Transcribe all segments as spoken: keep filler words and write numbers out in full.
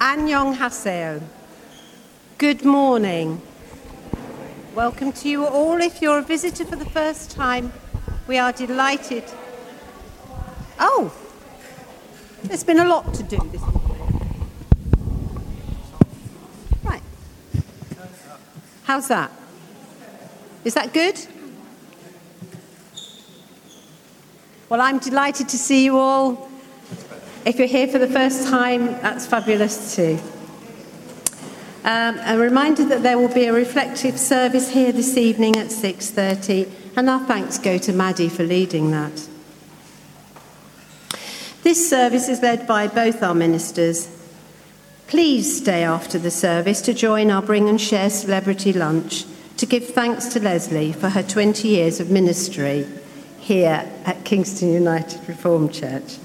Annyeonghaseyo. Good morning. Welcome to you all. If you're a visitor for the first time, we are delighted. Oh, there's been a lot to do this morning. Right. How's that? Is that good? Well, I'm delighted to see you all. If you're here for the first time, that's fabulous too. Um, a reminder that there will be a reflective service here this evening at six thirty, and our thanks go to Maddie for leading that. This service is led by both our ministers. Please stay after the service to join our Bring and Share celebrity lunch to give thanks to Leslie for her twenty years of ministry here at Kingston United Reformed Church.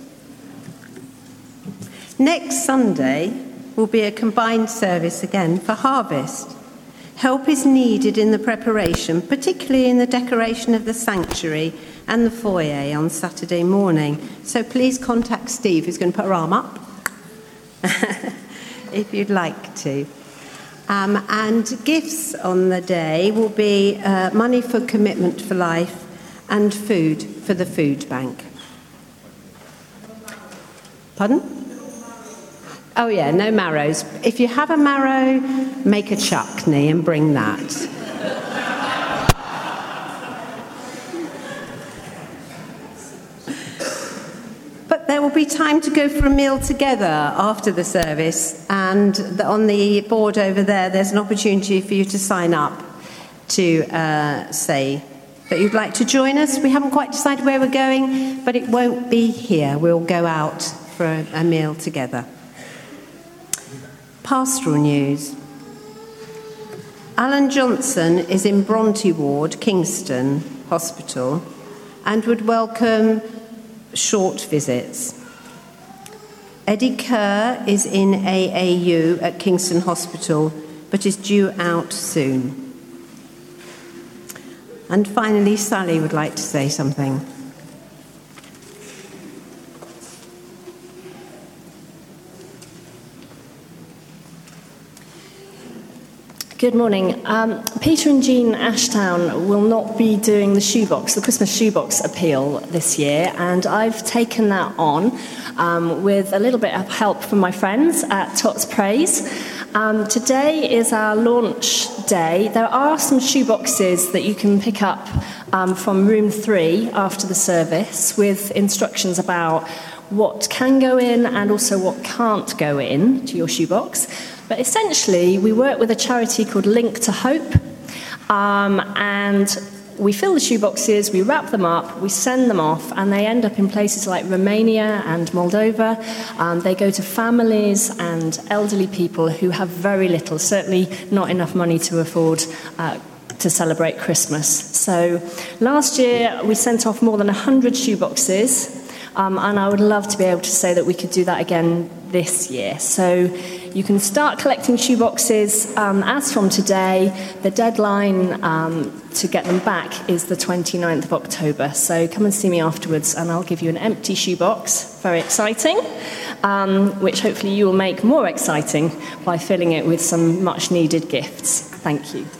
Next Sunday will be a combined service again for Harvest. Help is needed in the preparation, particularly in the decoration of the sanctuary and the foyer on Saturday morning. So please contact Steve, who's going to put her arm up, if you'd like to. Um, and gifts on the day will be uh, money for Commitment for Life and food for the food bank. Pardon? Oh yeah, no marrows. If you have a marrow, make a chutney and bring that. But there will be time to go for a meal together after the service, and the, on the board over there, there's an opportunity for you to sign up to uh, say that you'd like to join us. We haven't quite decided where we're going, but it won't be here. We'll go out for a, a meal together. Pastoral news. Alan Johnson is in Bronte Ward, Kingston Hospital, and would welcome short visits. Eddie Kerr is in A A U at Kingston Hospital, but is due out soon. And finally, Sally would like to say something. Good morning. Um, Peter and Jean Ashtown will not be doing the shoebox, the Christmas shoebox appeal this year, and I've taken that on um, with a little bit of help from my friends at Tots Praise. Um, today is our launch day. There are some shoeboxes that you can pick up um, from room three after the service with instructions about what can go in and also what can't go in to your shoebox. But essentially, we work with a charity called Link to Hope, um, and we fill the shoeboxes, we wrap them up, we send them off, and they end up in places like Romania and Moldova. Um, they go to families and elderly people who have very little, certainly not enough money to afford uh, to celebrate Christmas. So last year, we sent off more than one hundred shoeboxes, um, and I would love to be able to say that we could do that again this year. So you can start collecting shoeboxes um, as from today. The deadline um, to get them back is the twenty-ninth of October. So come and see me afterwards and I'll give you an empty shoebox. Very exciting, um, which hopefully you will make more exciting by filling it with some much needed gifts. Thank you.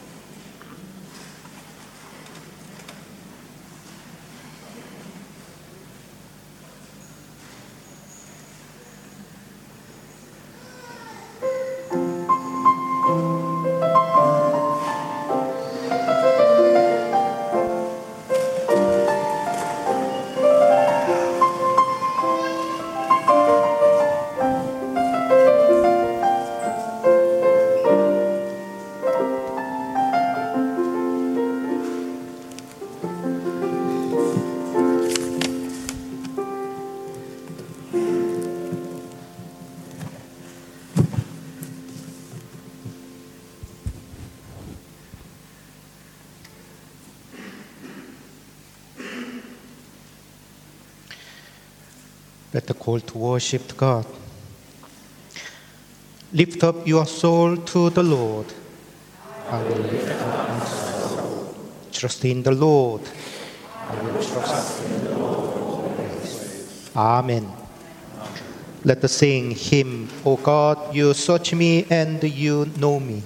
Let the call to worship to God. Lift up your soul to the Lord. I will lift up my soul. Trust in the Lord. I will trust in the Lord. Amen. Let us sing hymn, O God, you search me and you know me.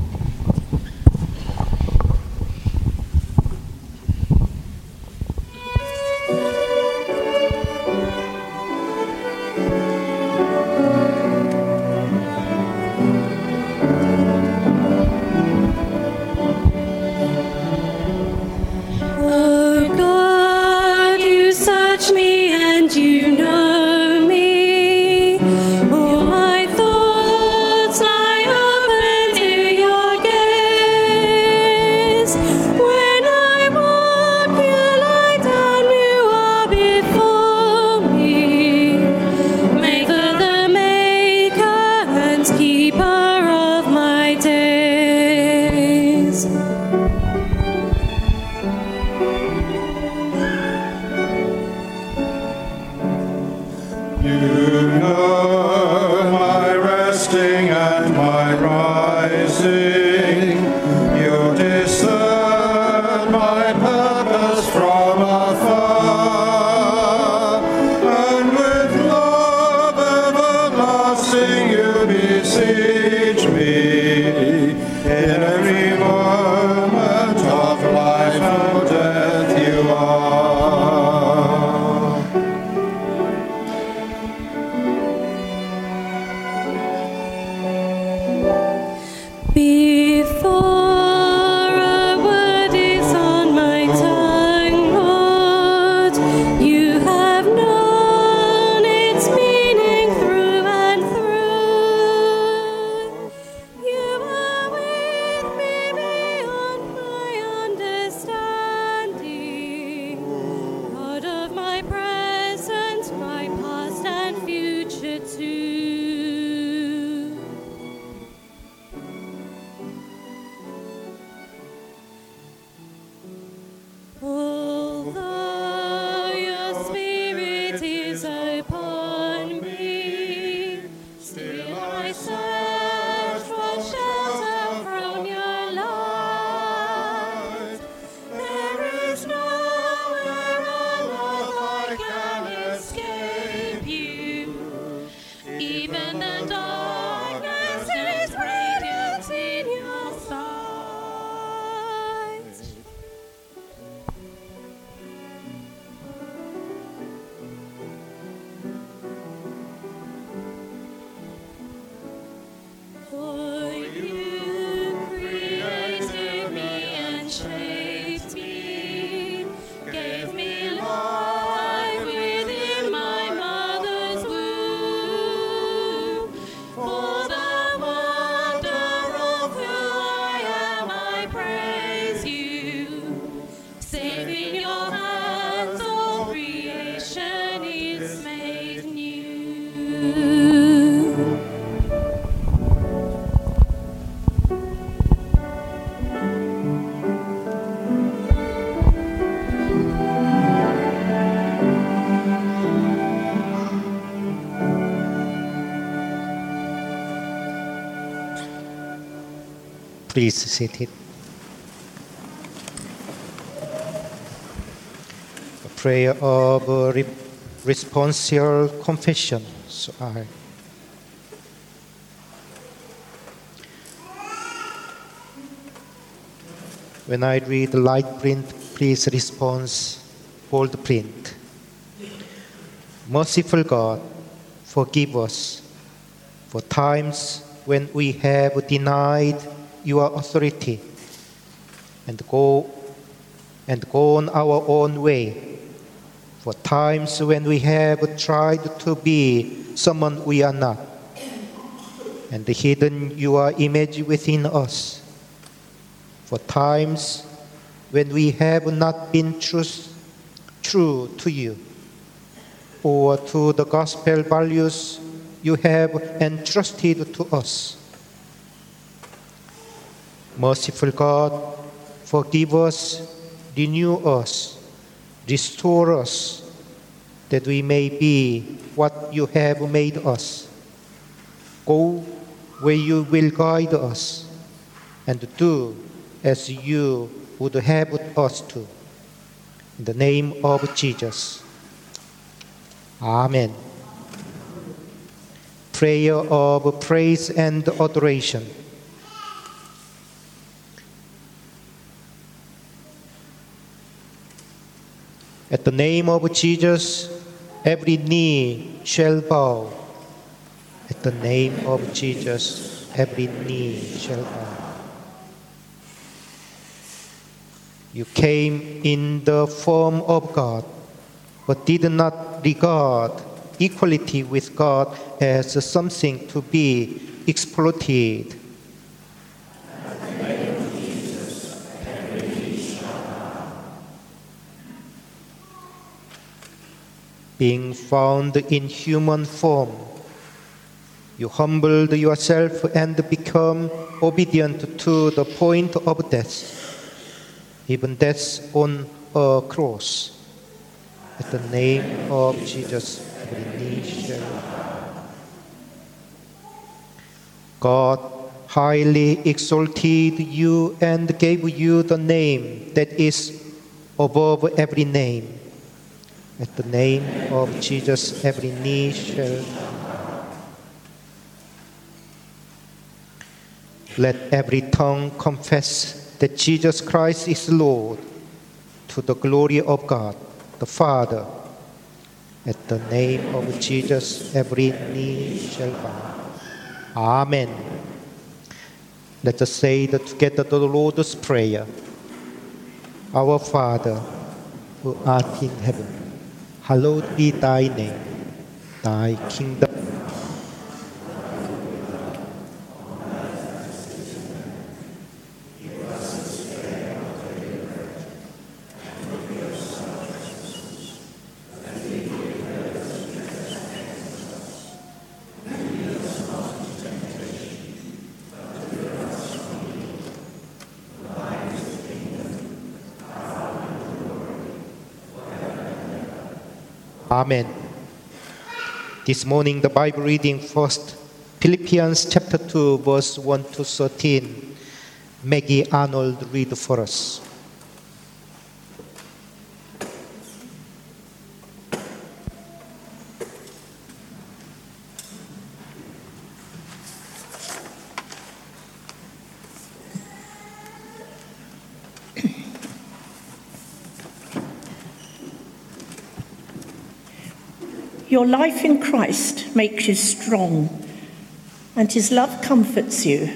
Please sit it. A prayer of uh, re- responsible confession. So I. When I read light print, please respond bold print. Merciful God, forgive us for times when we have denied your authority and go and gone our own way, for times when we have tried to be someone we are not and hidden your image within us, for times when we have not been truth, true to you or to the gospel values you have entrusted to us. Merciful God, forgive us, renew us, restore us, that we may be what you have made us. Go where you will guide us, and do as you would have us to. In the name of Jesus. Amen. prayer of praise and adoration. At the name of Jesus, every knee shall bow. At the name of Jesus, every knee shall bow. You came in the form of God, but did not regard equality with God as something to be exploited. Being found in human form, you humbled yourself and became obedient to the point of death, even death on a cross. At the name of Jesus, every knee shall bow. God highly exalted you and gave you the name that is above every name. At the name of Jesus, every knee shall bow. Let every tongue confess that Jesus Christ is Lord, to the glory of God the Father. At the name of Jesus, every knee shall bow. Amen. Let us say that together the Lord's Prayer. Our Father, who art in heaven, hallowed be thy name. Thy kingdom. Amen. This morning the Bible reading first, Philippians chapter two, verse one to thirteen. Maggie Arnold read for us. Your life in Christ makes you strong, and his love comforts you.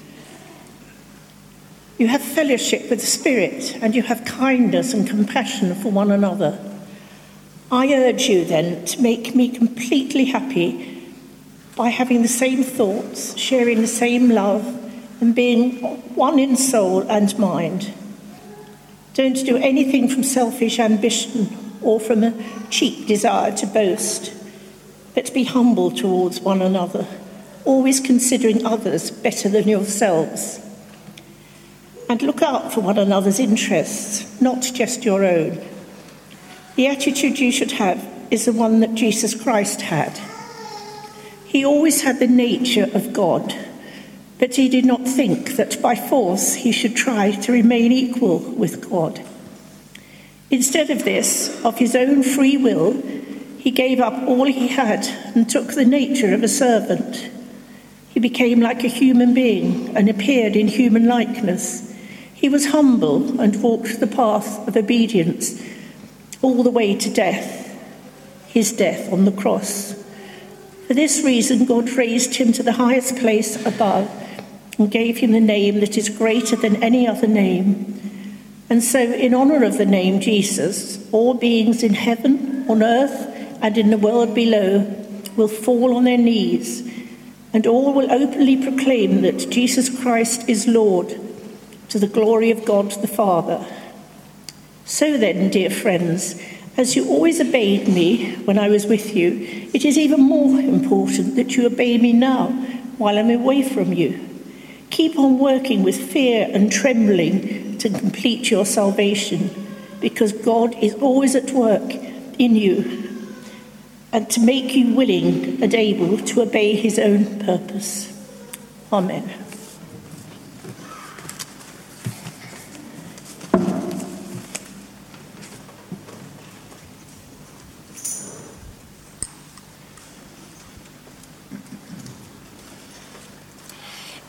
You have fellowship with the Spirit, and you have kindness and compassion for one another. I urge you then to make me completely happy by having the same thoughts, sharing the same love, and being one in soul and mind. Don't do anything from selfish ambition or from a cheap desire to boast, but be humble towards one another, always considering others better than yourselves. And look out for one another's interests, not just your own. The attitude you should have is the one that Jesus Christ had. He always had the nature of God, but he did not think that by force he should try to remain equal with God. Instead of this, of his own free will, he gave up all he had and took the nature of a servant. He became like a human being and appeared in human likeness. He was humble and walked the path of obedience all the way to death, his death on the cross. For this reason, God raised him to the highest place above and gave him the name that is greater than any other name. And so, in honour of the name Jesus, all beings in heaven, on earth, and in the world below will fall on their knees, and all will openly proclaim that Jesus Christ is Lord, to the glory of God the Father. So then, dear friends, as you always obeyed me when I was with you, it is even more important that you obey me now while I'm away from you. Keep on working with fear and trembling to complete your salvation, because God is always at work in you and to make you willing and able to obey his own purpose. Amen.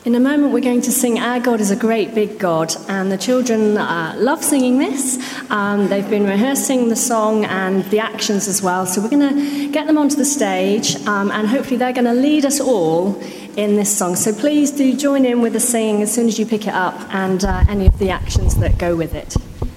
In a moment, we're going to sing Our God is a Great Big God, and the children uh, love singing this. Um, they've been rehearsing the song and the actions as well, so we're going to get them onto the stage, um, and hopefully they're going to lead us all in this song. So please do join in with the singing as soon as you pick it up, and uh, any of the actions that go with it.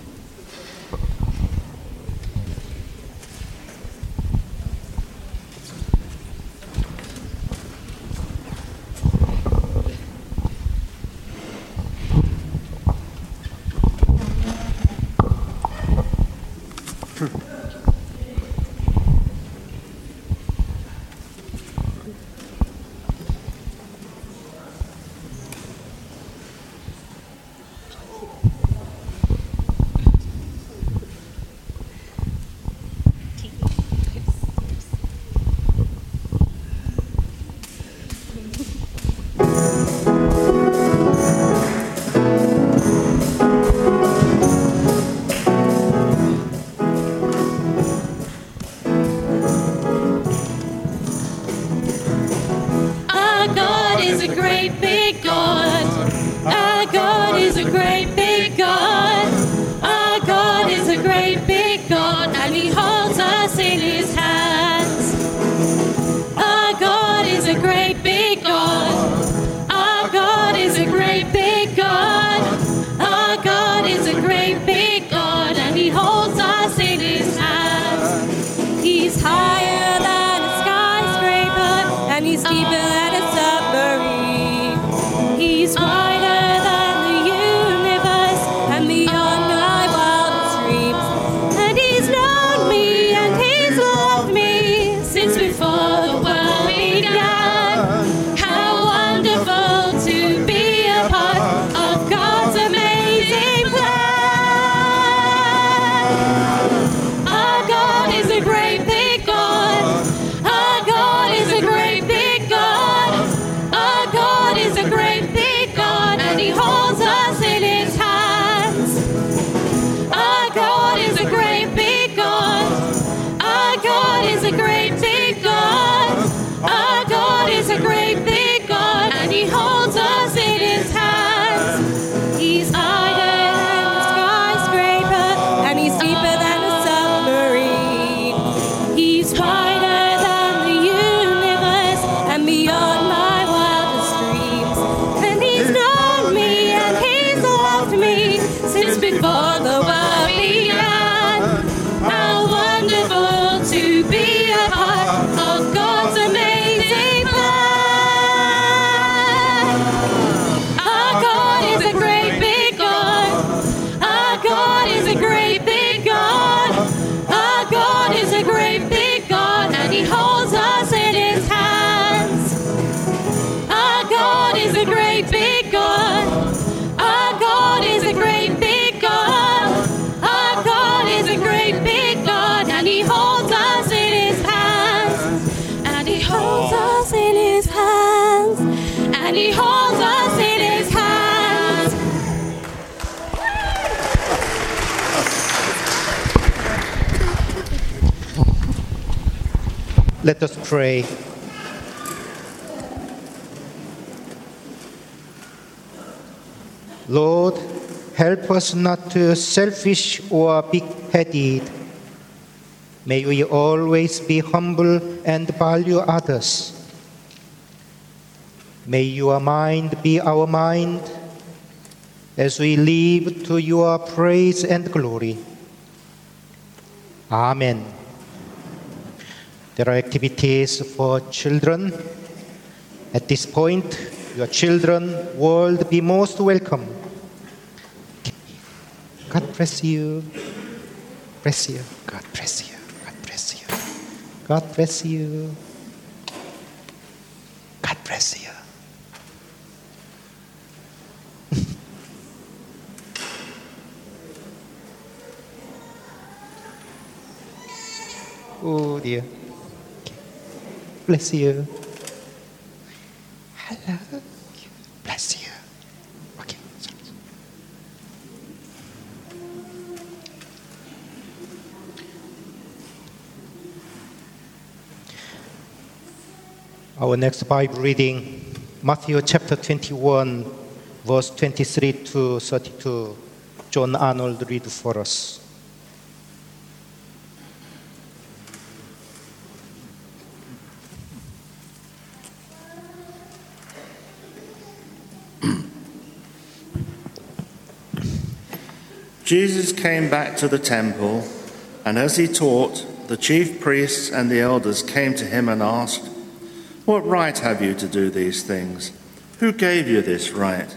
Let us pray. Lord, help us not to be selfish or big-headed. May we always be humble and value others. May your mind be our mind as we live to your praise and glory. Amen. There are activities for children. At this point, your children will be most welcome. God bless you. Bless you. God bless you. God bless you. God bless you. God bless you. Oh dear. Bless you. Hello. Bless you. Okay. Sorry. Our next Bible reading Matthew chapter twenty-one, verse twenty-three to thirty-two. John Arnold read for us. Jesus came back to the temple, and as he taught, the chief priests and the elders came to him and asked, "What right have you to do these things? Who gave you this right?"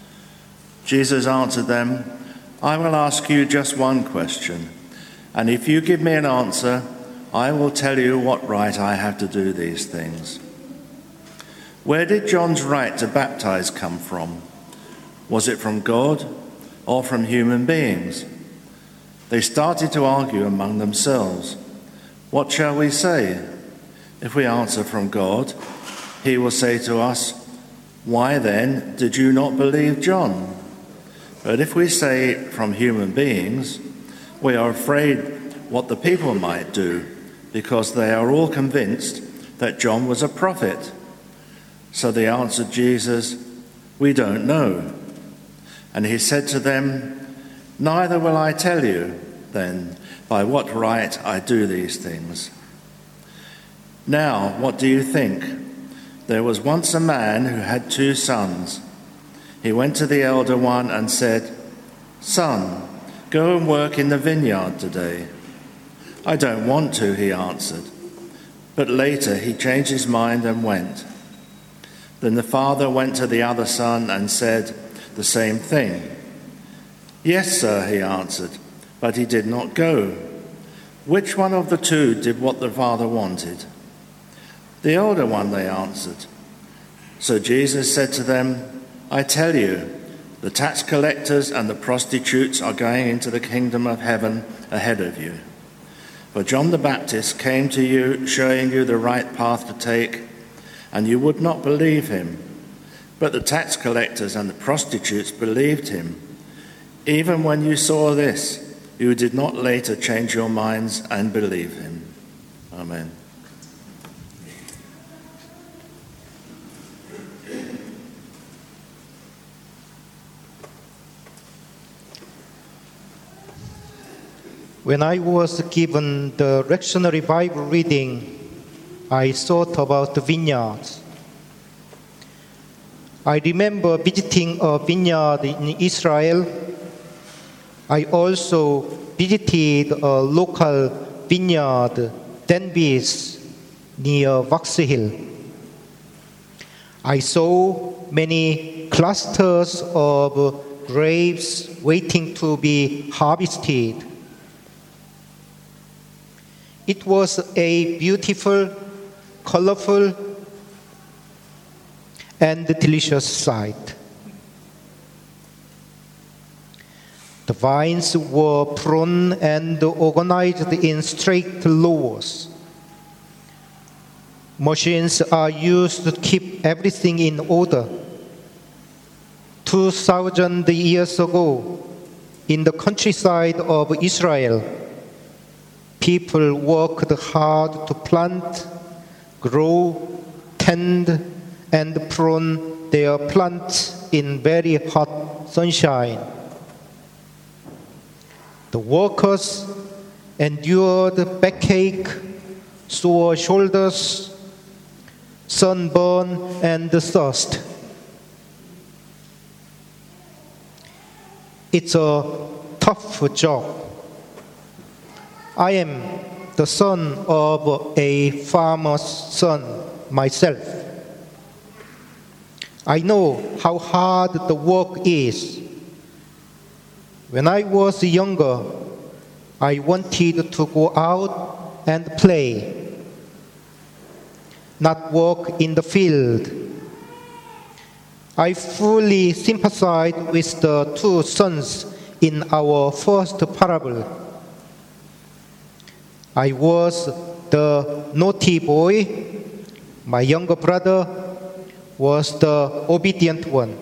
Jesus answered them, "I will ask you just one question, and if you give me an answer, I will tell you what right I have to do these things. Where did John's right to baptize come from? Was it from God or from human beings?" They started to argue among themselves. "What shall we say? If we answer from God, he will say to us, 'Why then did you not believe John?' But if we say from human beings, we are afraid what the people might do, because they are all convinced that John was a prophet." So they answered Jesus, "We don't know." And he said to them, "Neither will I tell you, then, by what right I do these things. Now, what do you think? There was once a man who had two sons. He went to the elder one and said, 'Son, go and work in the vineyard today.' 'I don't want to,' he answered. But later he changed his mind and went. Then the father went to the other son and said the same thing. 'Yes, sir,' he answered, but he did not go. Which one of the two did what the father wanted?' 'The elder one,' they answered. So Jesus said to them, 'I tell you, the tax collectors and the prostitutes are going into the kingdom of heaven ahead of you. For John the Baptist came to you showing you the right path to take, and you would not believe him. But the tax collectors and the prostitutes believed him. Even when you saw this, you did not later change your minds and believe him.'" Amen. When I was given the lectionary Bible reading, I thought about the vineyards. I remember visiting a vineyard in Israel. I also visited a local vineyard, Denbis, near Vax Hill. I saw many clusters of grapes waiting to be harvested. It was a beautiful, colorful, and delicious sight. The vines were pruned and organized in straight rows. Machines are used to keep everything in order. Two thousand years ago, in the countryside of Israel, people worked hard to plant, grow, tend, and prune their plants in very hot sunshine. The workers endured backache, sore shoulders, sunburn, and thirst. It's a tough job. I am the son of a farmer's son myself. I know how hard the work is. When I was younger, I wanted to go out and play, not work in the field. I fully sympathize with the two sons in our first parable. I was the naughty boy. My younger brother was the obedient one.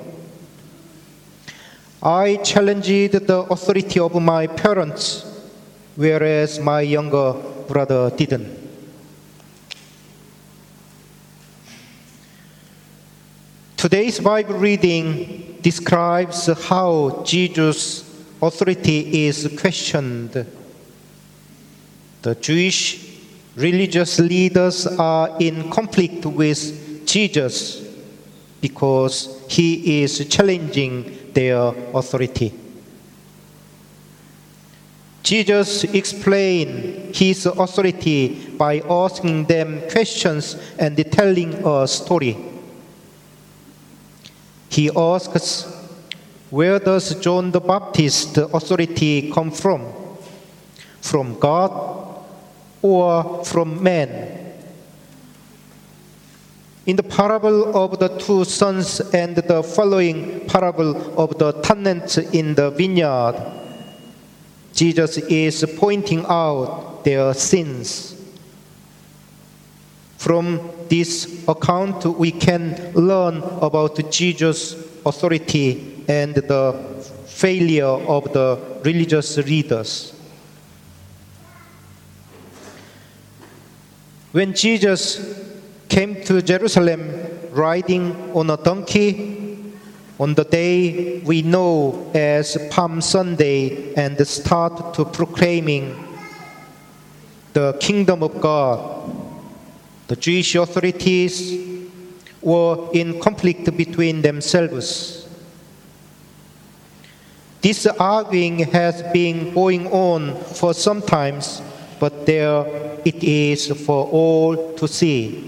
I challenged the authority of my parents, whereas my younger brother didn't. Today's Bible reading describes how Jesus' authority is questioned. The Jewish religious leaders are in conflict with Jesus because he is challenging their authority. Jesus explained his authority by asking them questions and telling a story. He asks, where does John the Baptist's authority come from? From God or from man? In the parable of the two sons and the following parable of the tenants in the vineyard, Jesus is pointing out their sins. From this account, we can learn about Jesus' authority and the failure of the religious leaders. When Jesus came to Jerusalem riding on a donkey, on the day we know as Palm Sunday, and start to proclaiming the kingdom of God, the Jewish authorities were in conflict between themselves. This arguing has been going on for some time, but there it is for all to see.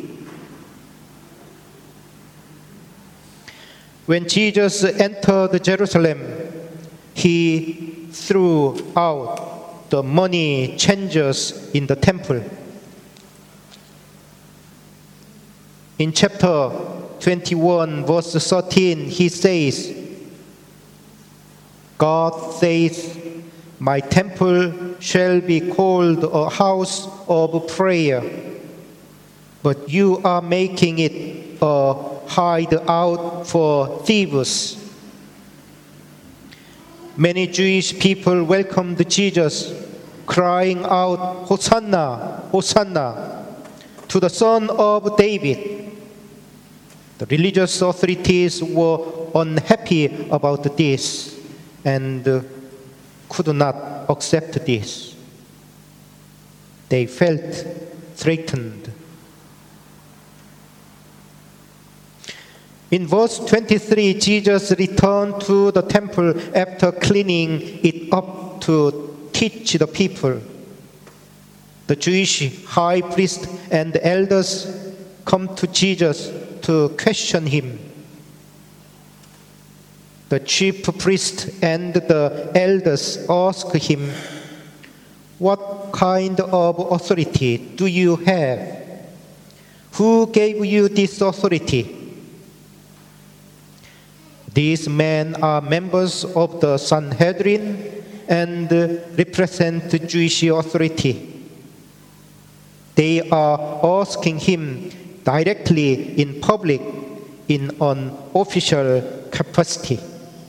When Jesus entered Jerusalem, he threw out the money changers in the temple. In chapter twenty-one, verse thirteen, he says, God says, my temple shall be called a house of prayer, but you are making it a hideout for thieves. Many Jewish people welcomed Jesus, crying out, Hosanna, Hosanna, to the Son of David. The religious authorities were unhappy about this and could not accept this. They felt threatened. In verse twenty-three, Jesus returned to the temple after cleaning it up to teach the people. The Jewish high priest and the elders come to Jesus to question him. The chief priest and the elders ask him, what kind of authority do you have? Who gave you this authority? These men are members of the Sanhedrin and represent the Jewish authority. They are asking him directly in public in an official capacity.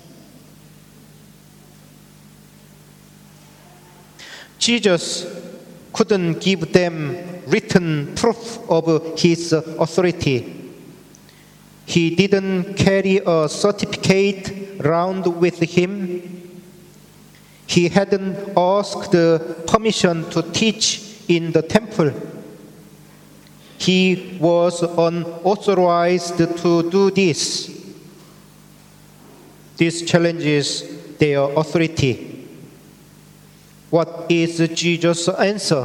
Jesus couldn't give them written proof of his authority. He didn't carry a certificate around with him. He hadn't asked permission to teach in the temple. He was unauthorized to do this. This challenges their authority. What is Jesus' answer?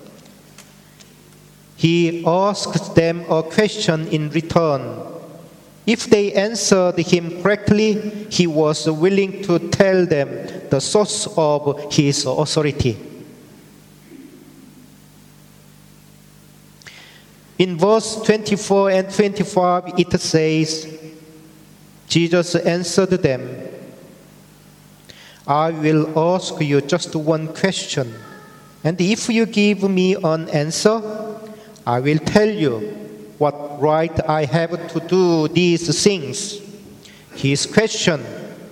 He asked them a question in return. If they answered him correctly, he was willing to tell them the source of his authority. In verse twenty-four and twenty-five, it says, Jesus answered them, I will ask you just one question, and if you give me an answer, I will tell you what right I have to do these things. His question,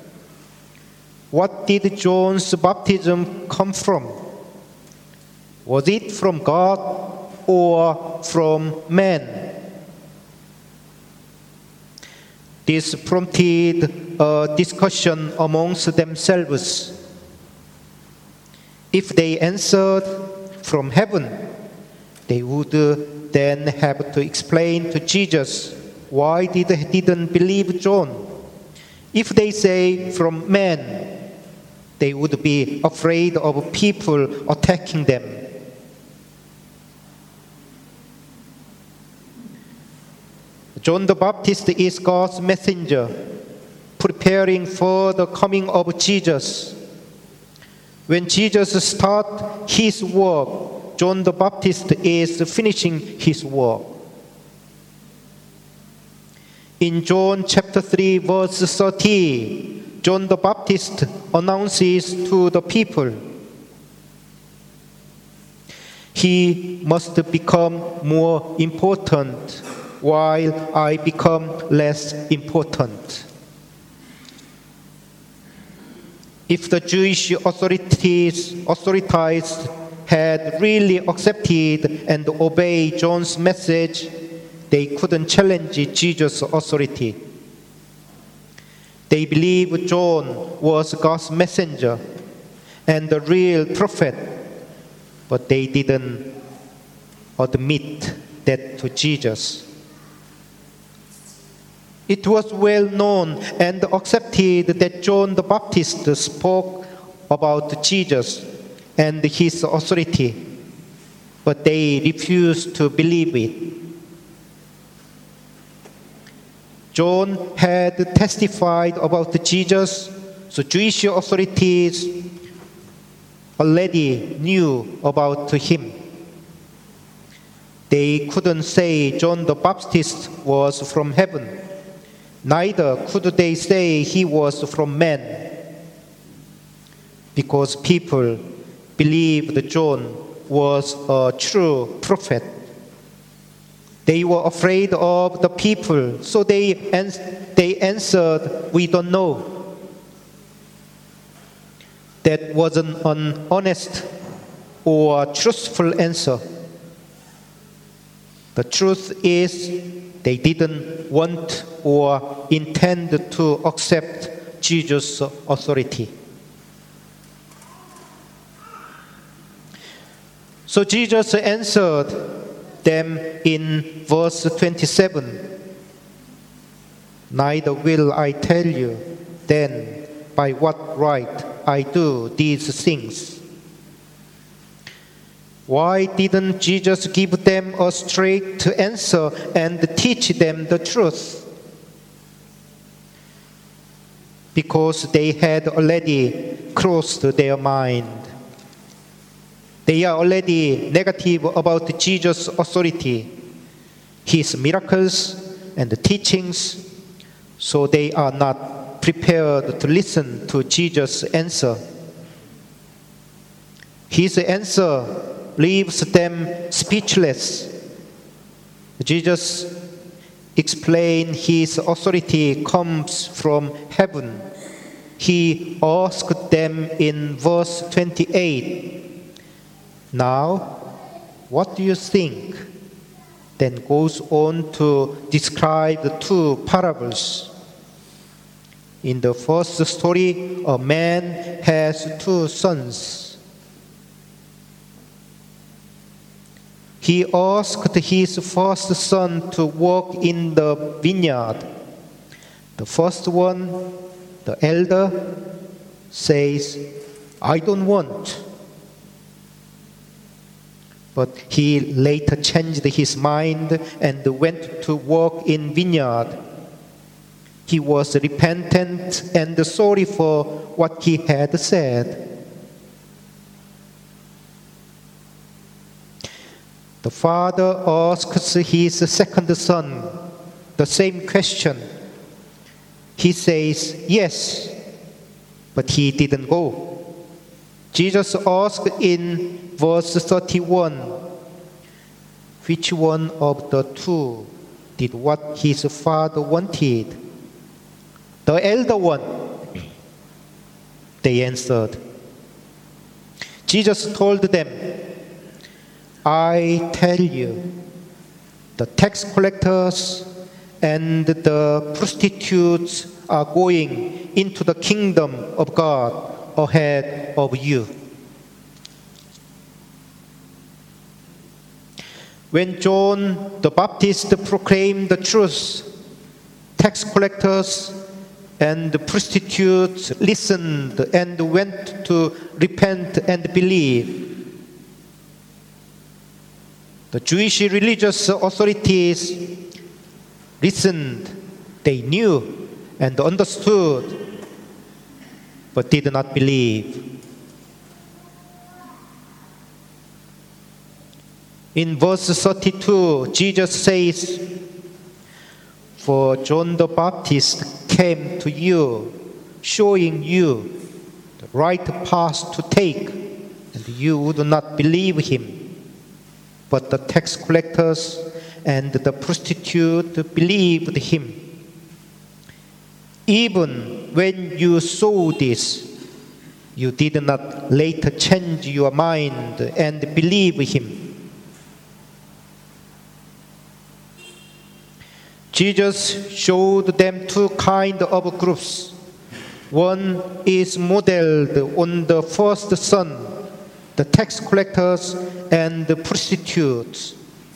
what did John's baptism come from? Was it from God or from man? This prompted a discussion amongst themselves. If they answered from heaven, they would then have to explain to Jesus why they didn't believe John. If they say from man, they would be afraid of people attacking them. John the Baptist is God's messenger, preparing for the coming of Jesus. When Jesus starts his work, John the Baptist is finishing his work. In John chapter three, verse thirty, John the Baptist announces to the people, he must become more important while I become less important. If the Jewish authorities, authorities had really accepted and obeyed John's message, they couldn't challenge Jesus' authority. They believed John was God's messenger and the real prophet, but they didn't admit that to Jesus. It was well known and accepted that John the Baptist spoke about Jesus and his authority, but they refused to believe it. John had testified about Jesus, so Jewish authorities already knew about him. They couldn't say John the Baptist was from heaven. Neither could they say he was from man, because people believed John was a true prophet. They were afraid of the people, so they, they answered, "We don't know." That wasn't an honest or truthful answer. The truth is, they didn't want or intend to accept Jesus' authority. So Jesus answered them in verse twenty-seven, "Neither will I tell you then by what right I do these things." Why didn't Jesus give them a straight answer and teach them the truth? Because they had already crossed their mind. They are already negative about Jesus' authority, his miracles and the teachings, so they are not prepared to listen to Jesus' answer. His answer leaves them speechless. Jesus explained his authority comes from heaven. He asked them in verse twenty-eight, "Now, what do you think?" Then goes on to describe the two parables. In the first story, a man has two sons. He asked his first son to work in the vineyard. The first one, the elder, says, "I don't want." But he later changed his mind and went to work in vineyard. He was repentant and sorry for what he had said. The father asks his second son the same question. He says, "Yes," but he didn't go. Jesus asked in verse thirty-one, which one of the two did what his father wanted? "The elder one," they answered. Jesus told them, "I tell you, the tax collectors and the prostitutes are going into the kingdom of God ahead of you. When John the Baptist proclaimed the truth, tax collectors and the prostitutes listened and went to repent and believe. The Jewish religious authorities listened, they knew and understood, but did not believe. In verse thirty-two, Jesus says, "For John the Baptist came to you, showing you the right path to take, and you would not believe him. But the tax collectors and the prostitute believed him. Even when you saw this, you did not later change your mind and believe him." Jesus showed them two kinds of groups. One is modeled on the first son, the tax collectors and the prostitutes.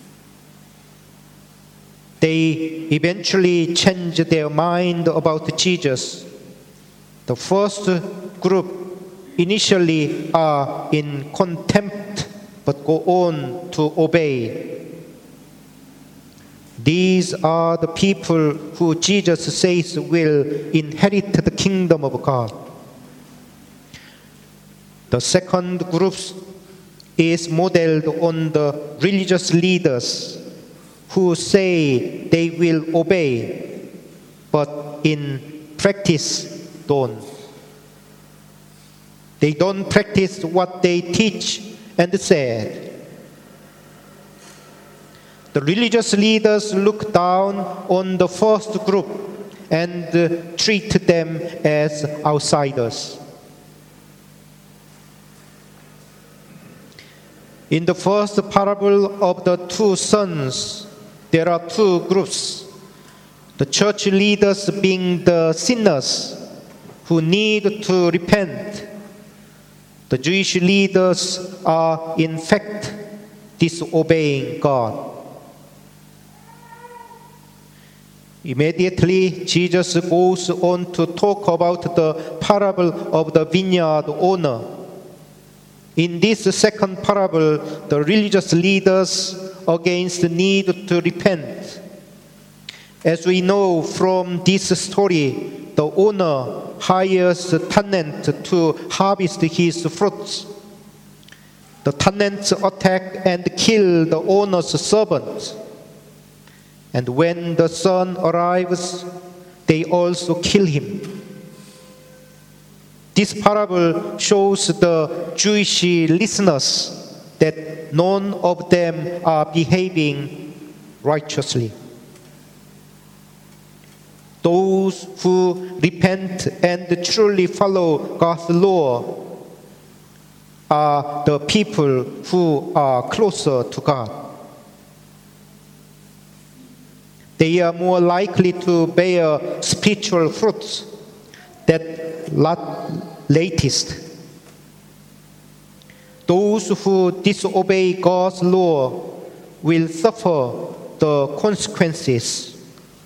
They eventually changed their mind about Jesus. The first group initially are in contempt but go on to obey. These are the people who Jesus says will inherit the kingdom of God. The second group is modeled on the religious leaders who say they will obey, but in practice don't. They don't practice what they teach and said. The religious leaders look down on the first group and uh, treat them as outsiders. In the first parable of the two sons, there are two groups. The church leaders being the sinners who need to repent. The Jewish leaders are in fact disobeying God. Immediately, Jesus goes on to talk about the parable of the vineyard owner. In this second parable, the religious leaders against the need to repent. As we know from this story, the owner hires a tenant to harvest his fruits. The tenants attack and kill the owner's servant. And when the son arrives, they also kill him. This parable shows the Jewish listeners that none of them are behaving righteously. Those who repent and truly follow God's law are the people who are closer to God. They are more likely to bear spiritual fruits that latest. Those who disobey God's law will suffer the consequences.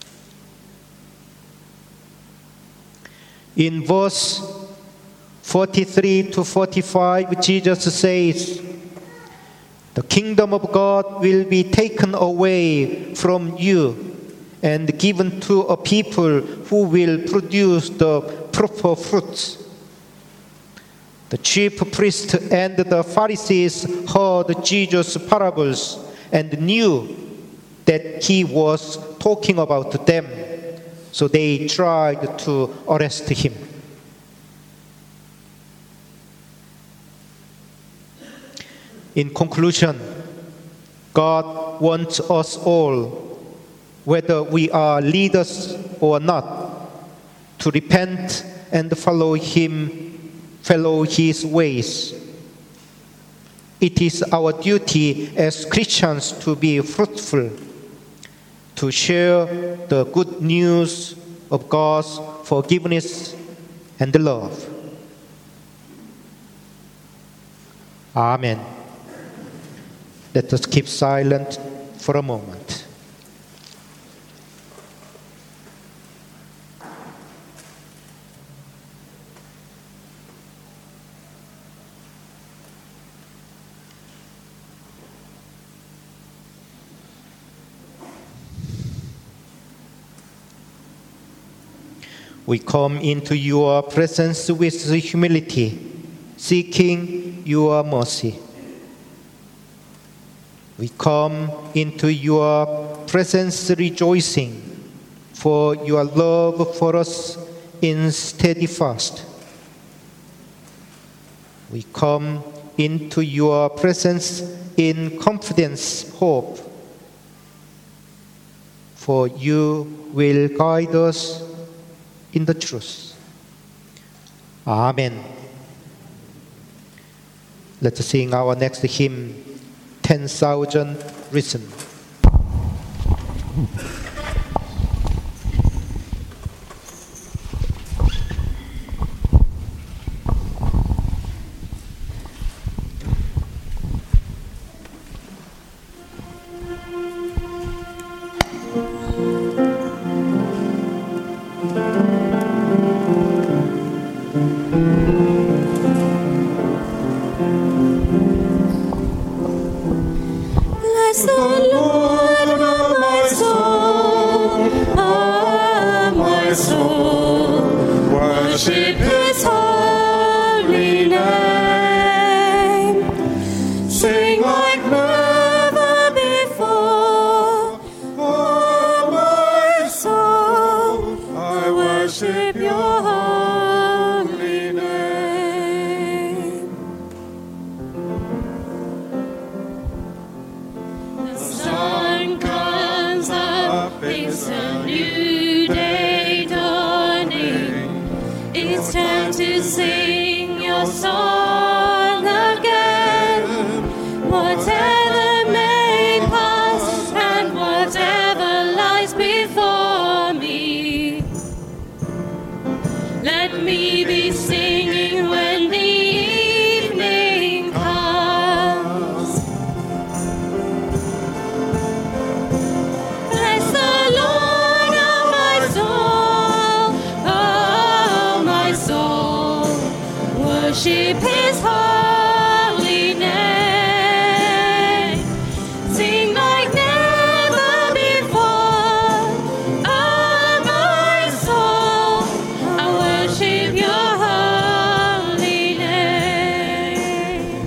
In verse forty-three to forty-five, Jesus says, "The kingdom of God will be taken away from you and given to a people who will produce the proper fruits." The chief priests and the Pharisees heard Jesus' parables and knew that he was talking about them, so they tried to arrest him. In conclusion, God wants us all, whether we are leaders or not, to repent and follow him, follow his ways. It is our duty as Christians to be fruitful, to share the good news of God's forgiveness and love. Amen. Let us keep silent for a moment. We come into your presence with humility, seeking your mercy. We come into your presence rejoicing, for your love for us is steadfast. We come into your presence in confidence, hope, for you will guide us in the truth. Amen. Let us sing our next hymn, ten thousand Risen. Bless the Lord, oh my soul, oh my soul, worship His holy name. Sing like never before, oh my soul, I worship Your holy name. The sun comes up, it's a new day dawning. It's time to sing your song again. Whatever may pass and whatever lies before me, let me be singing when the evening comes. Bless the Lord, oh my soul, oh my soul, worship His holy name. Sing like never before, oh my soul, I worship Your holy name.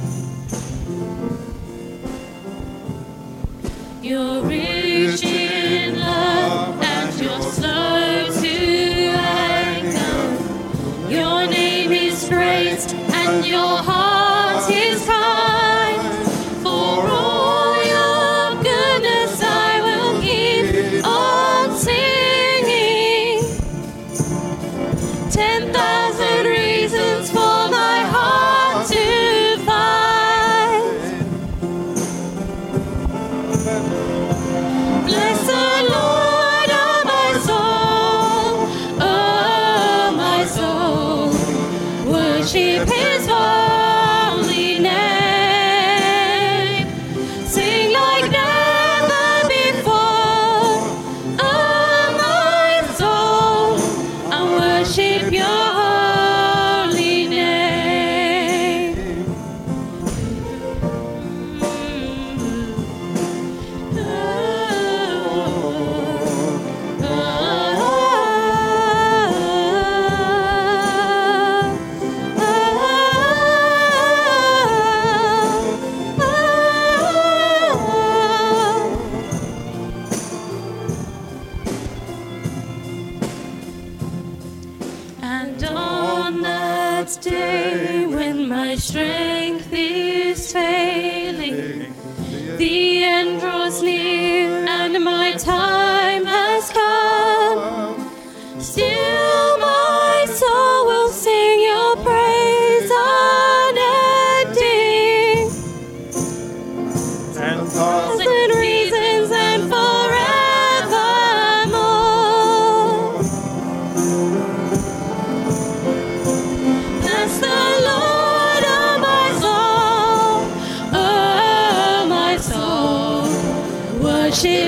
You're rich in love and you're slow to anger. Your name is praised and your heart is kind. For all your goodness I will keep on singing. Ten thousand reasons for my heart to find. Bless the Lord, oh my soul, oh my soul, worship His holy name. Sing like never before, oh my soul, I worship Your holy name. And on that day when my strength is failing, the end draws near and my time has come. Still my soul will sing Your praise unending. Ten thousand reasons and forever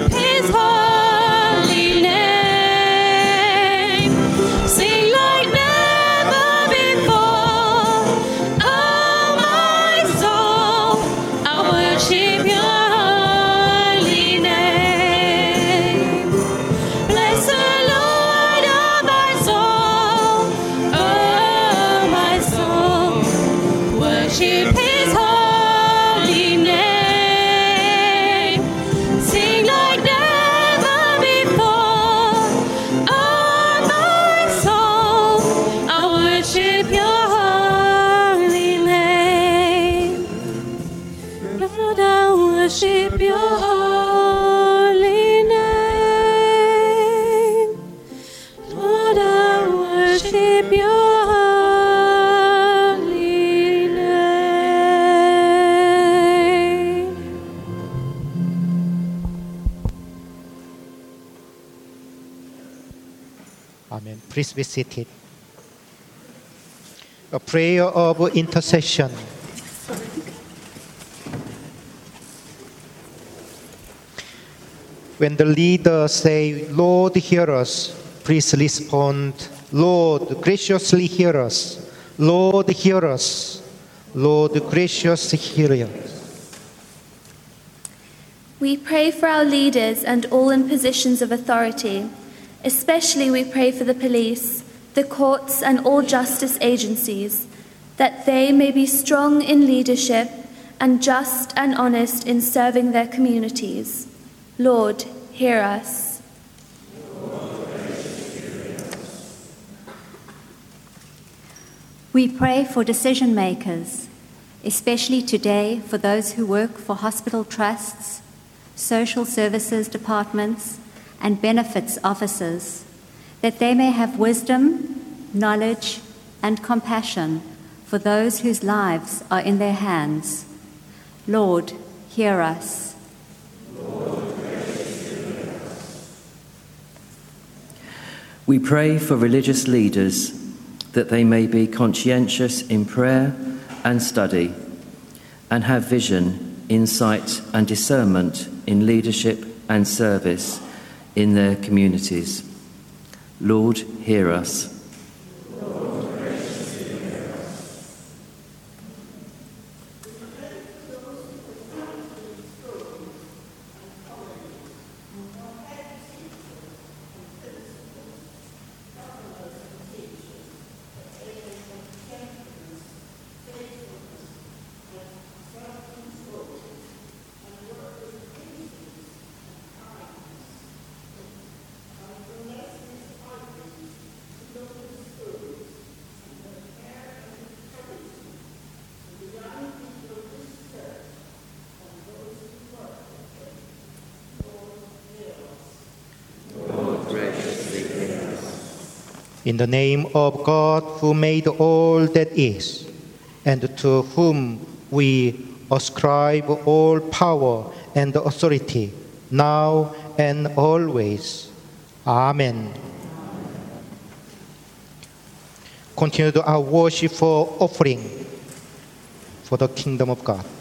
worship his holy name. Sing like never before. Oh, my soul, I worship your holy name. Bless the Lord, oh, my soul. Oh, my soul, worship his holy name. Sing like never before. Oh, my soul, I worship your holy name. Lord, I worship your holy name. Lord, I worship your holy name. Amen. Please be seated. A prayer of intercession. When the leader say, Lord, hear us, please respond, Lord, graciously hear us. Lord, hear us. Lord, graciously hear us. We pray for our leaders and all in positions of authority. Especially we pray for the police, the courts and all justice agencies, that they may be strong in leadership and just and honest in serving their communities. Lord, hear us. We pray for decision makers, especially today for those who work for hospital trusts, social services departments, and benefits officers, that they may have wisdom, knowledge, and compassion for those whose lives are in their hands. Lord, hear us. We pray for religious leaders that they may be conscientious in prayer and study and have vision, insight and discernment in leadership and service in their communities. Lord, hear us. In the name of God who made all that is, and to whom we ascribe all power and authority, now and always. Amen. Continue our worship for offering for the kingdom of God.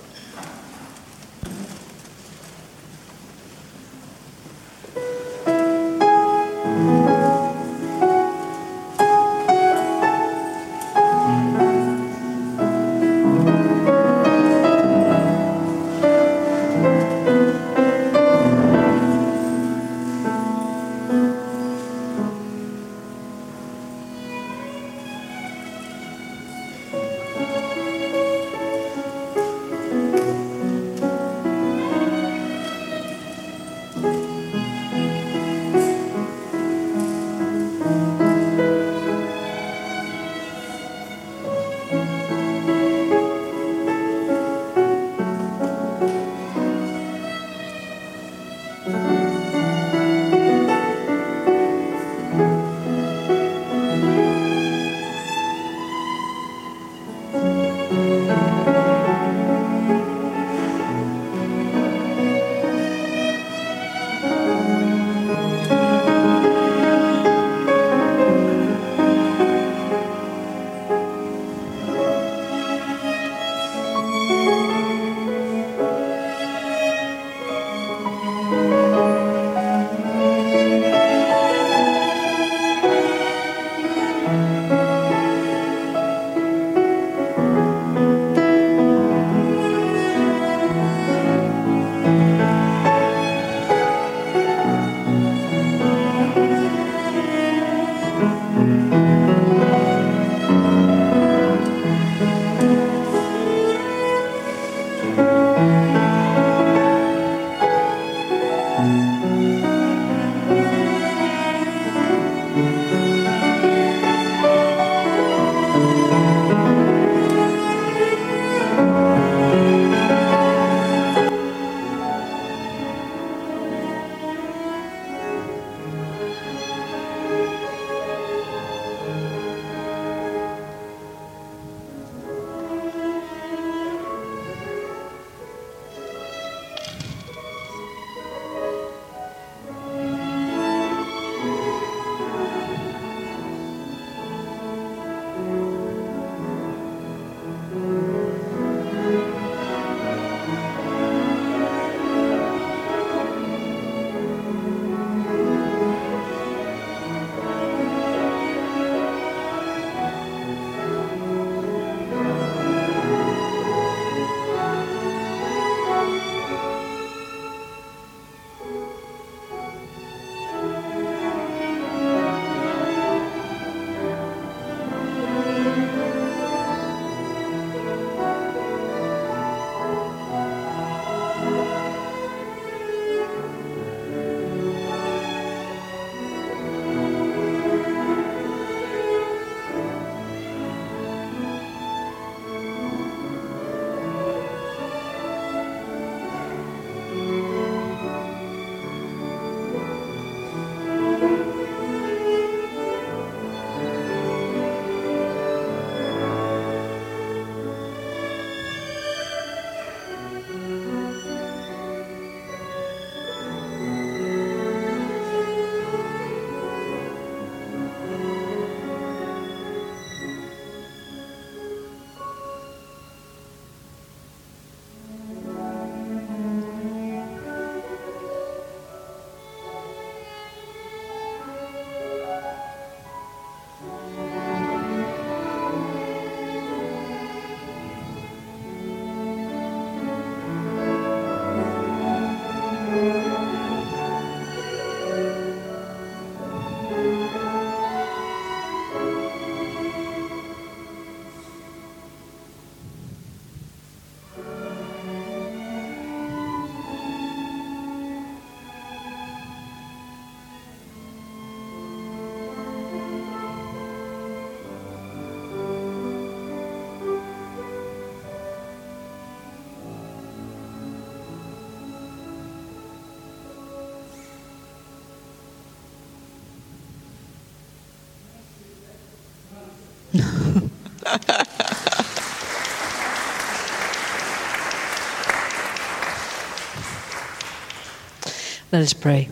Let us pray.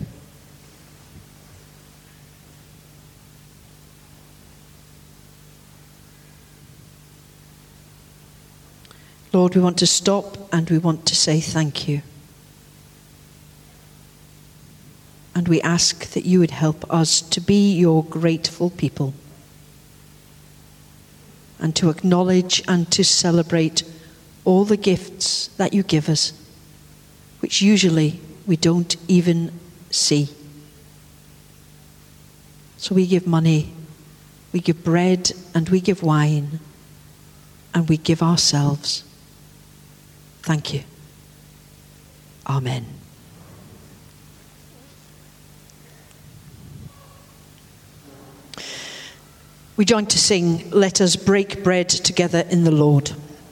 Lord, we want to stop and we want to say thank you. And we ask that you would help us to be your grateful people and to acknowledge and to celebrate all the gifts that you give us, which usually we don't even see. So we give money, we give bread, and we give wine, and we give ourselves. Thank you. Amen. We join to sing, "Let Us Break Bread Together in the Lord."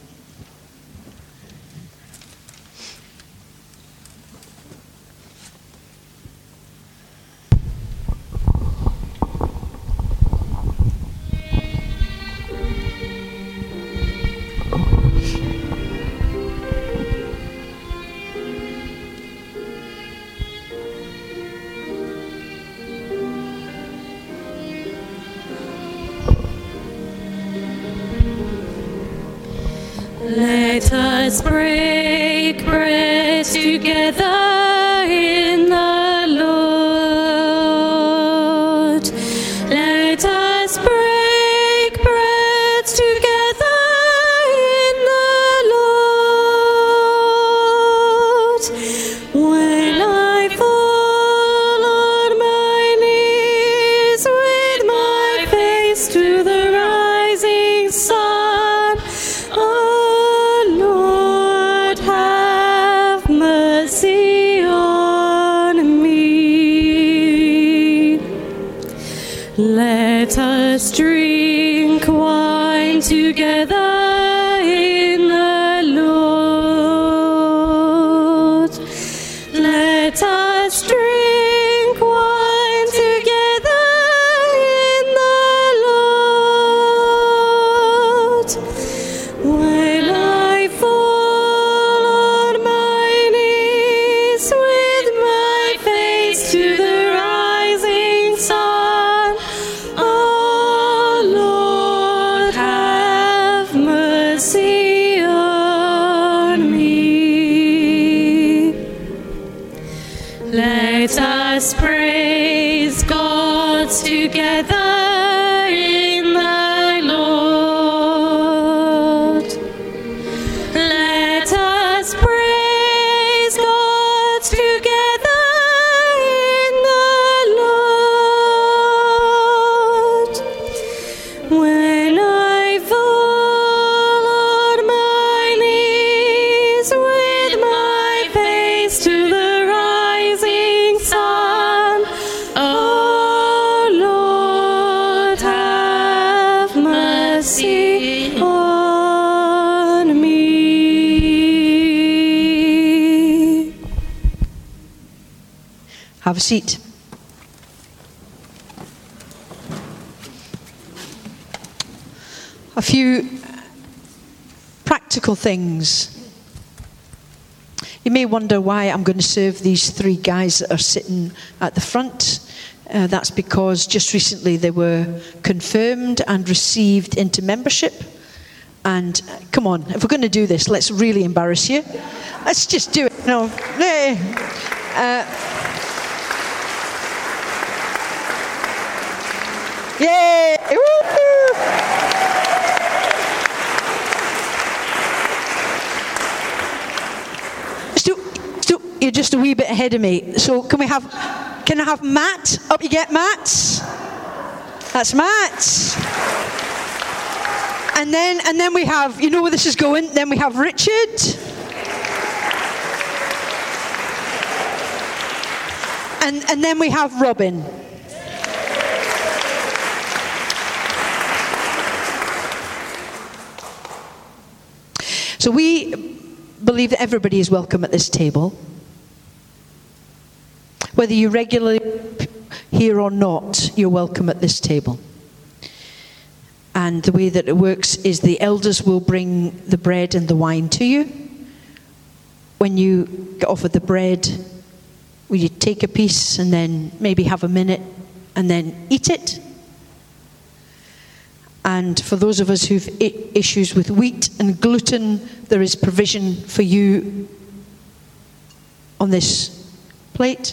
Let us break bread together in the Lord. Let us break bread together in the Lord. When I fall on my knees with my face to the rising sun, oh Lord, have mercy on me. Let us drink wine together in the Lord. Let us drink wine together in the Lord. When I fall on my knees with my face to the rising sun, oh Lord, have mercy on me. Let us praise God together in the Lord. Let us praise God together in the Lord. When I fall on my knees with my face to the rising sun, oh Lord, have mercy on me. Have a seat. A few practical things. You may wonder why I'm going to serve these three guys that are sitting at the front. Uh, that's because just recently they were confirmed and received into membership. And uh, come on, if we're going to do this, let's really embarrass you. Let's just do it. No, eh. uh, yay! Woo-hoo! Stu, Stu, you're just a wee bit ahead of me. So can we have? Can I have Matt? Up you get, Matt. That's Matt. And then, and then we have, you know where this is going, then we have Richard. And, and then we have Robin. So we believe that everybody is welcome at this table. Whether you're regularly here or not, you're welcome at this table. And the way that it works is the elders will bring the bread and the wine to you. When you get offered the bread, will you take a piece and then maybe have a minute and then eat it? And for those of us who've I- issues with wheat and gluten, there is provision for you on this plate.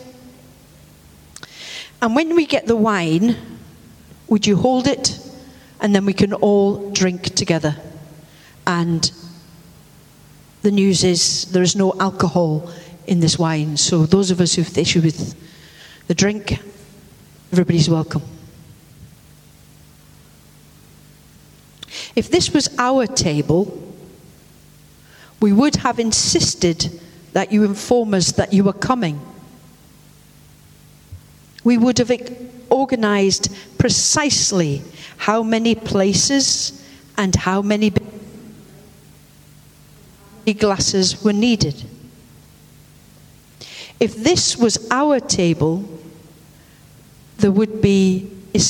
And when we get the wine, would you hold it? And then we can all drink together. And the news is there is no alcohol in this wine. So those of us who've issue with the drink, everybody's welcome. If this was our table, we would have insisted that you inform us that you are coming. We would have organized precisely how many places and how many glasses were needed. If this was our table, there would be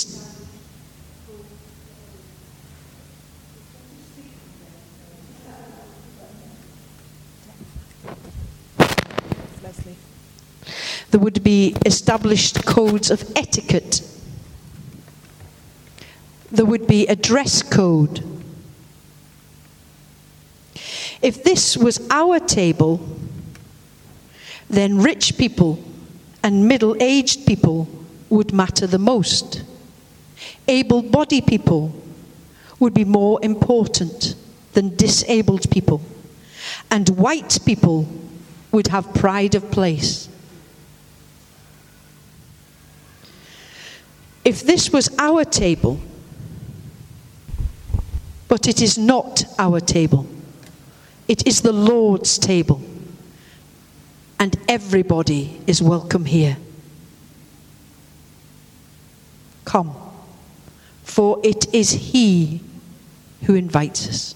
there would be established codes of etiquette. There would be a dress code. If this was our table, then rich people and middle-aged people would matter the most. Able-bodied people would be more important than disabled people. And white people would have pride of place. If this was our table, but it is not our table, it is the Lord's table, and everybody is welcome here. Come, for it is He who invites us.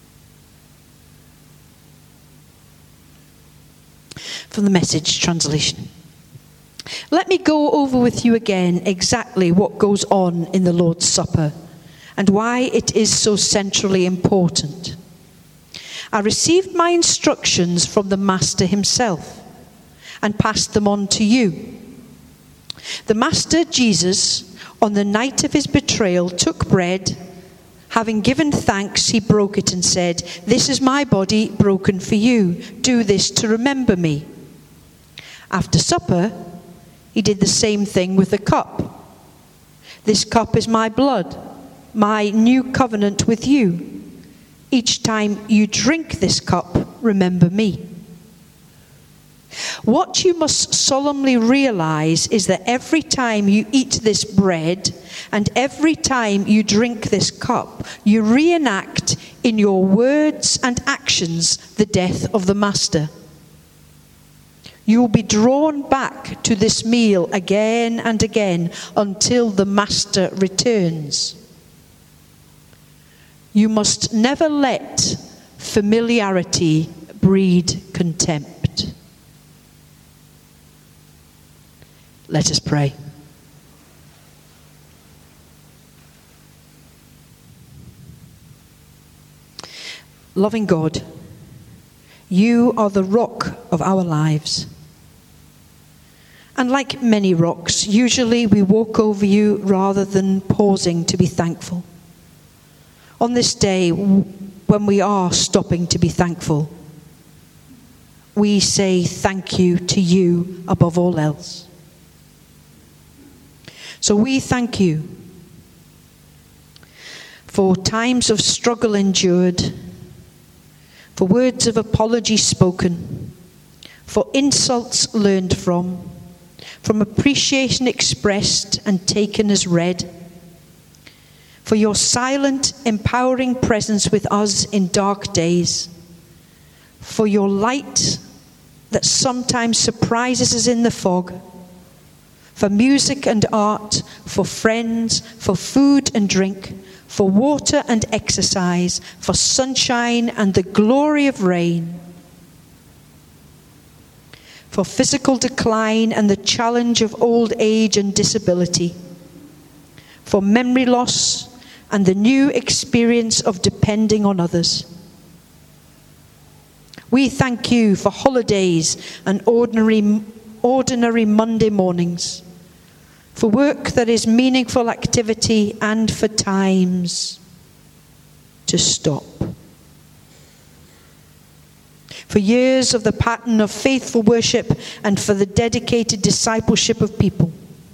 From the Message translation. Let me go over with you again exactly what goes on in the Lord's Supper and why it is so centrally important. I received my instructions from the Master himself and passed them on to you. The Master, Jesus, on the night of his betrayal, took bread. Having given thanks, he broke it and said, "This is my body broken for you. Do this to remember me." After supper, he did the same thing with the cup. "This cup is my blood, my new covenant with you. Each time you drink this cup, remember me." What you must solemnly realize is that every time you eat this bread and every time you drink this cup, you reenact in your words and actions the death of the Master. You will be drawn back to this meal again and again until the Master returns. You must never let familiarity breed contempt. Let us pray. Loving God, you are the rock of our lives. And like many rocks, usually we walk over you rather than pausing to be thankful. On this day, when we are stopping to be thankful, we say thank you to you above all else. So we thank you for times of struggle endured, for words of apology spoken, for insults learned from, from appreciation expressed and taken as read, for your silent, empowering presence with us in dark days, for your light that sometimes surprises us in the fog, for music and art, for friends, for food and drink, for water and exercise, for sunshine and the glory of rain, for physical decline and the challenge of old age and disability, for memory loss and the new experience of depending on others. We thank you for holidays and ordinary, ordinary Monday mornings, for work that is meaningful activity, and for times to stop. For years of the pattern of faithful worship and for the dedicated discipleship of people.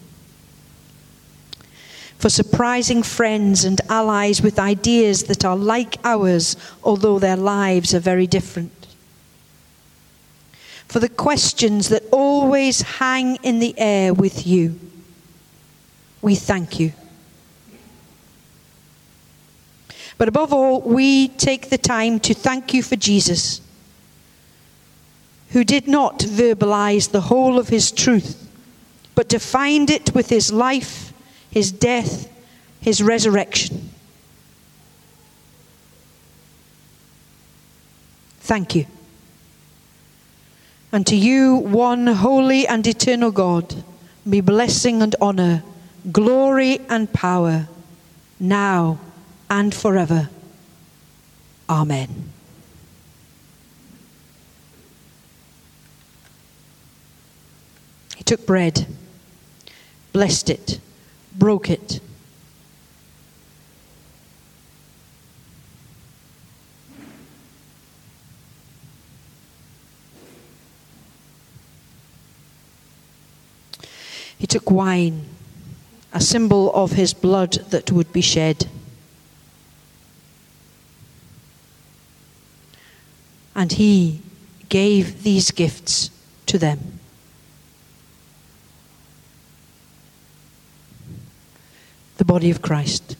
For surprising friends and allies with ideas that are like ours, although their lives are very different. For the questions that always hang in the air with you. We thank you. But above all, we take the time to thank you for Jesus, who did not verbalize the whole of his truth, but defined it with his life, his death, his resurrection. Thank you. And to you, one holy and eternal God, be blessing and honor, glory and power, now and forever. Amen. He took bread, blessed it, broke it. He took wine, a symbol of his blood that would be shed. And he gave these gifts to them. The body of Christ.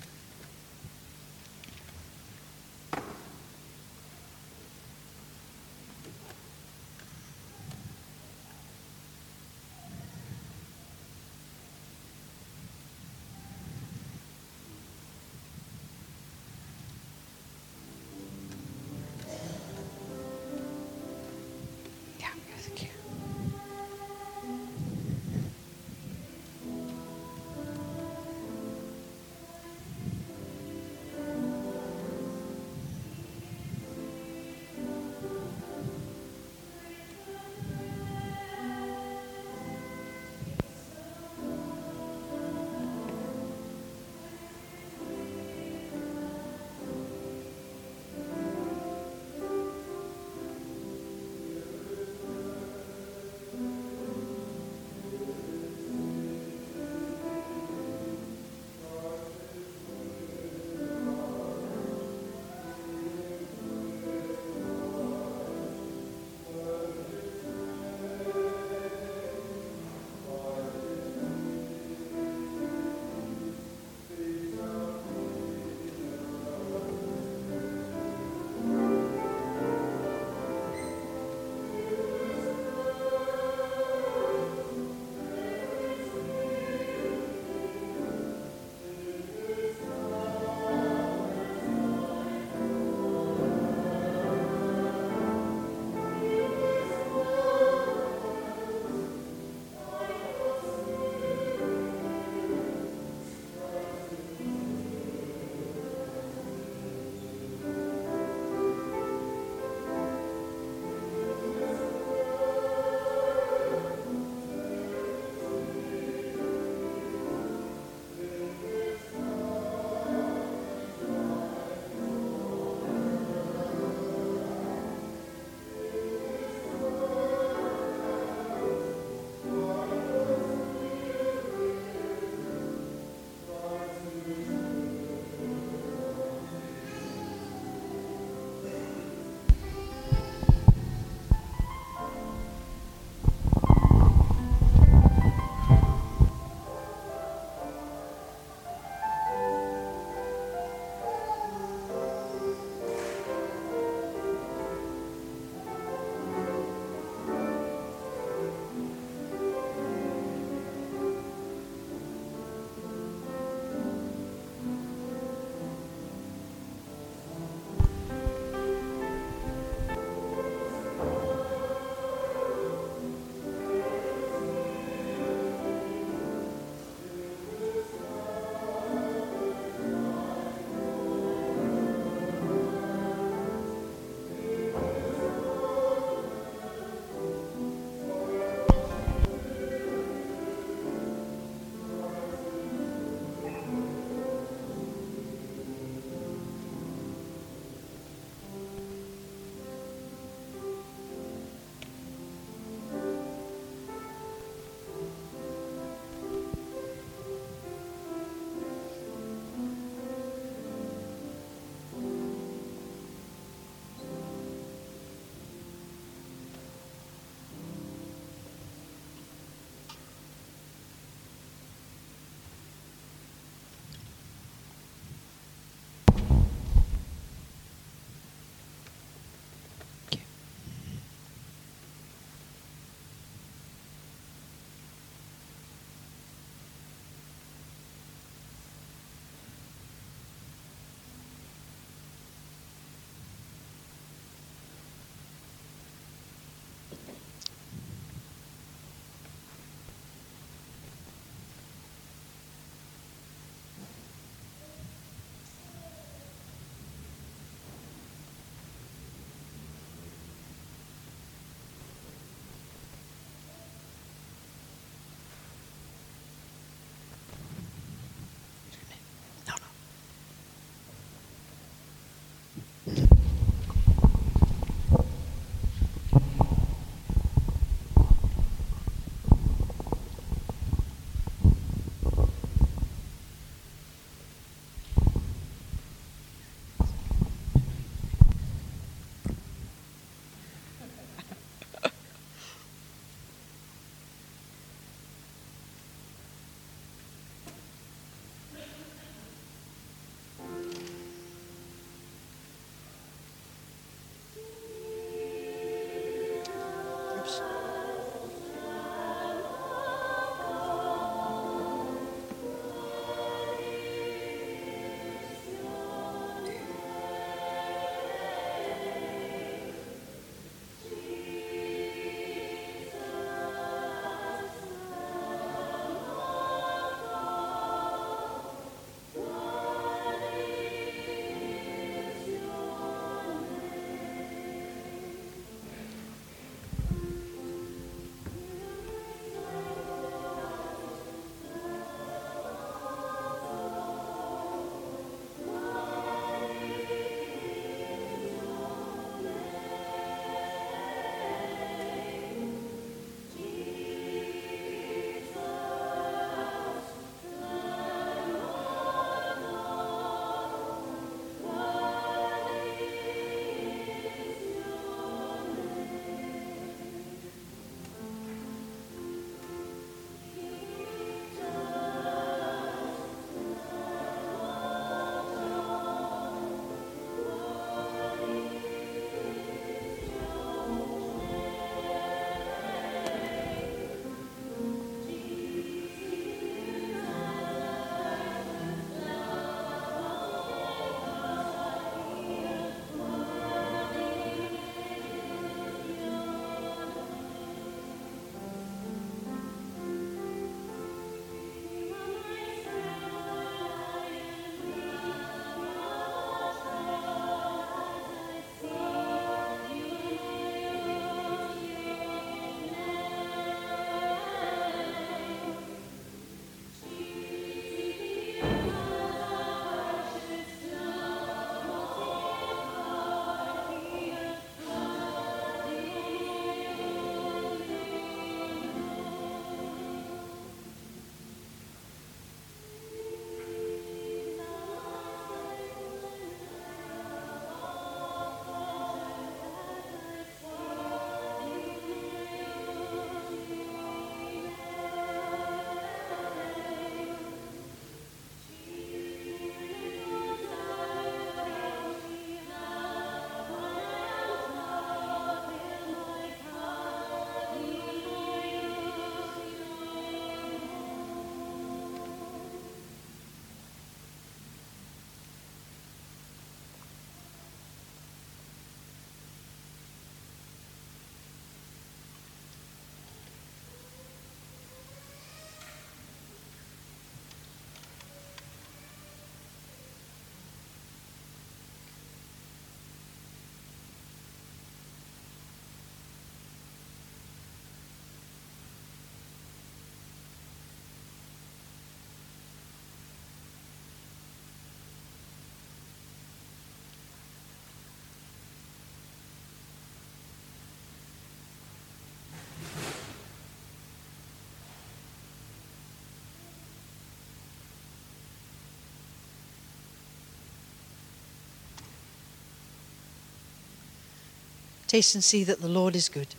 Taste and see that the Lord is good.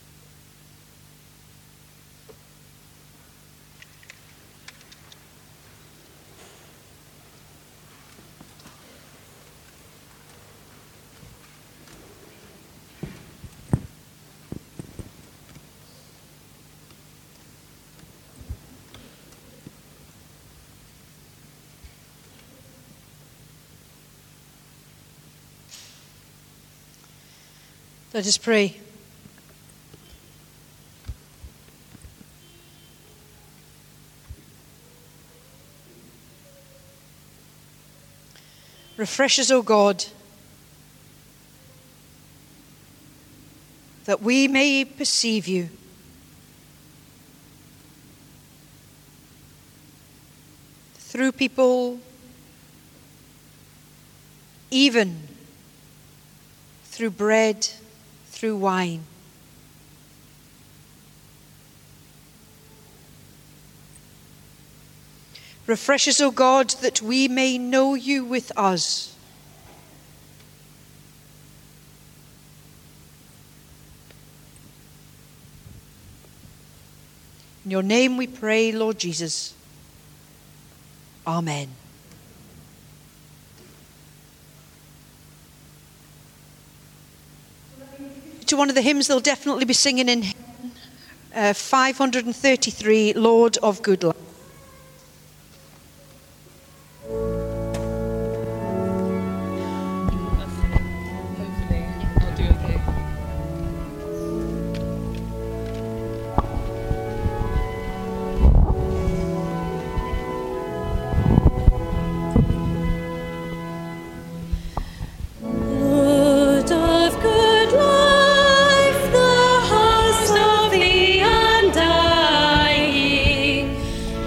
Let us pray. Refresh us, O God, that we may perceive you. Through people, even through bread, through wine. Refresh us, O God, that we may know you with us. In your name we pray, Lord Jesus. Amen. To one of the hymns they'll definitely be singing in uh, five hundred thirty-three, Lord of Good Life. Lord of good life, the host of the undying,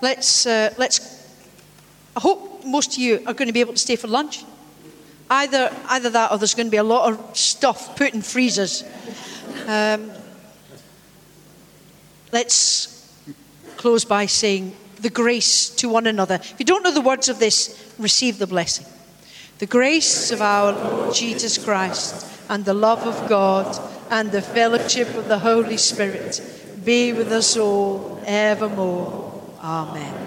let's, uh, let's, I hope most of you are going to be able to stay for lunch. Either, either that or there's going to be a lot of stuff put in freezers. Um, let's close by saying the grace to one another. If you don't know the words of this, receive the blessing. The grace of our Lord Jesus Christ and the love of God and the fellowship of the Holy Spirit be with us all evermore. Amen.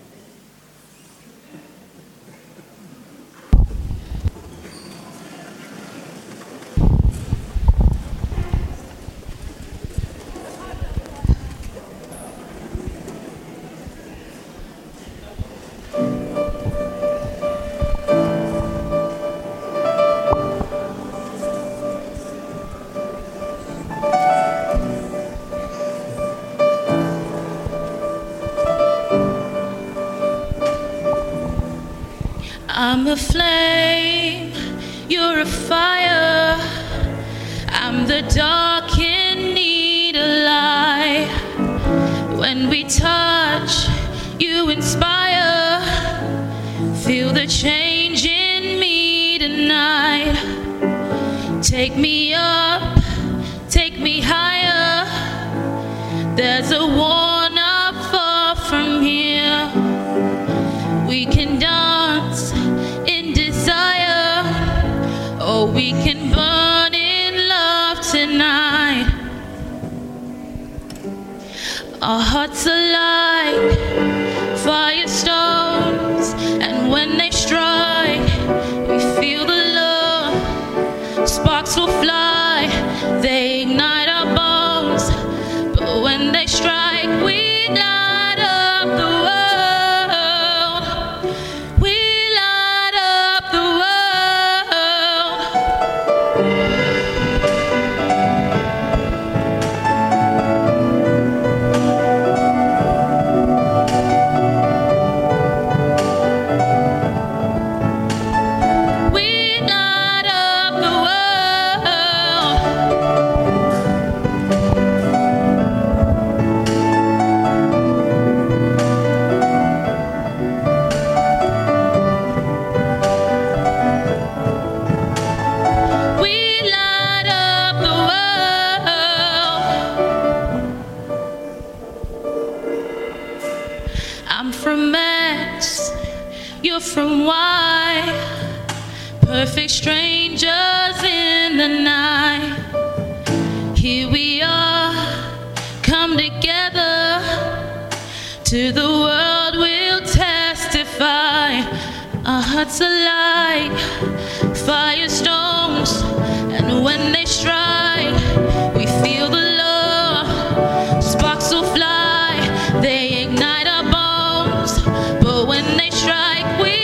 I'm a flame, you're a fire. I'm the dark in need of light. When we touch, you inspire. Feel the change in me tonight. Take me up, take me higher. There's a one up far from here. We can dance in desire, or we can burn in love tonight. Our hearts are like firestones, and when they strike, we feel the love. Sparks will fly, they ignite our bones, but when they strike, we light up the world. From why perfect strangers in the night. Here we are, come together. To the world we'll testify. Our hearts are like firestones, and when they strike, we feel the love. Sparks will fly, they ignite our bones, but when they strike, we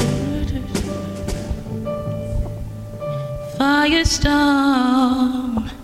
firestone.